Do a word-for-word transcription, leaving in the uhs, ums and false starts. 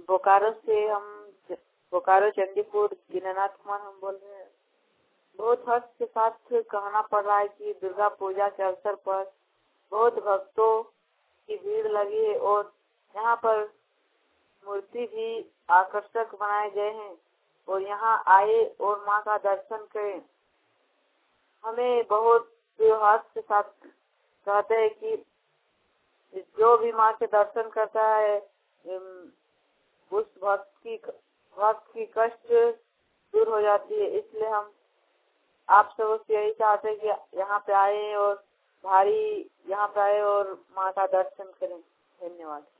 बोकारो से हम बोकारो चंडीपुर दीनानाथ कुमार हम बोल रहे हैं। बहुत हर्ष के साथ कहना पड़ रहा है कि दुर्गा पूजा के अवसर पर बहुत भक्तों की भीड़ लगी है और यहाँ पर मूर्ति भी आकर्षक बनाए गए हैं और यहाँ आए और माँ का दर्शन करें। हमें बहुत हर्ष के साथ कहते हैं कि जो भी माँ के दर्शन करता है उस भक्त की भक्त की कष्ट दूर हो जाती है। इसलिए हम आप सबसे यही चाहते हैं कि यहाँ पे आए और भारी यहाँ पे आए और माँ का दर्शन करें। धन्यवाद।